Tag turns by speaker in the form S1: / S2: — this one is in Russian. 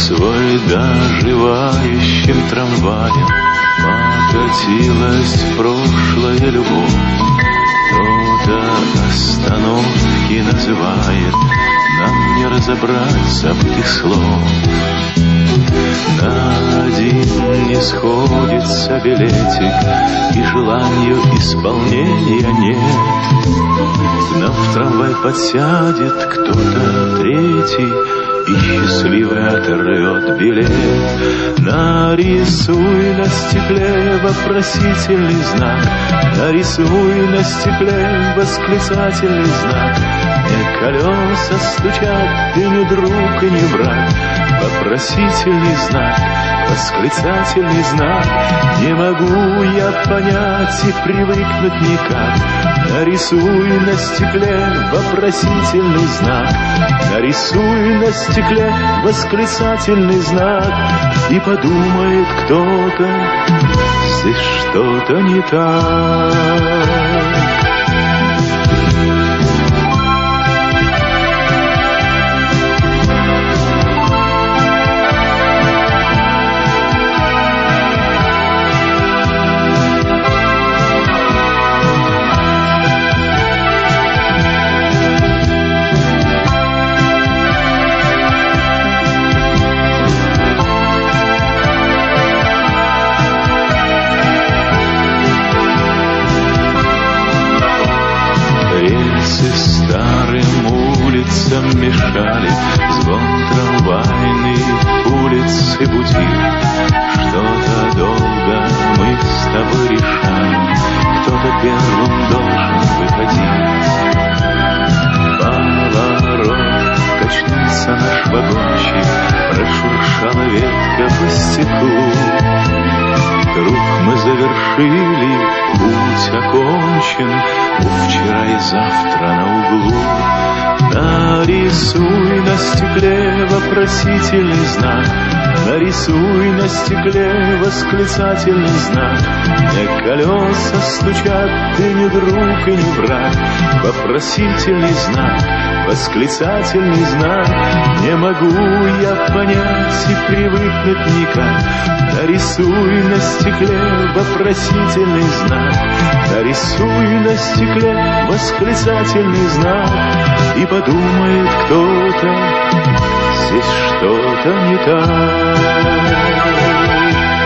S1: свой доживающим трамваем покатилась прошлая любовь. Кто-то остановки называет, нам не разобрать забытых слов. На один не сходится билетик, и желанию исполнения нет. Но в трамвай подсядет кто-то третий и счастливый оторвет билет. Нарисуй на стекле вопросительный знак, нарисуй на стекле восклицательный знак. Не колеса стучат, ты не друг и не враг. Вопросительный знак, восклицательный знак. Не могу я понять и привыкнуть никак. Нарисуй на стекле вопросительный знак, нарисуй на стекле восклицательный знак. И подумает кто-то, здесь что-то не так. Рельсы старым улицам мешали, звон трамвайных улиц и будил. Что-то долго мы с тобой решали, кто-то первым должен выходить. Поворот, качнулся наш вагончик, прошуршала ветка по стеклу. Вдруг мы завершили, путь окончен, вчера и завтра на углу. Нарисуй на стекле вопросительный знак, нарисуй на стекле восклицательный знак. Не колеса стучат, ты не друг и не враг. Вопросительный знак, восклицательный знак. Не могу я понять и привыкнуть никак. Нарисуй на стекле вопросительный знак, нарисуй на стекле восклицательный знак. И подумает кто-то, здесь что-то не так.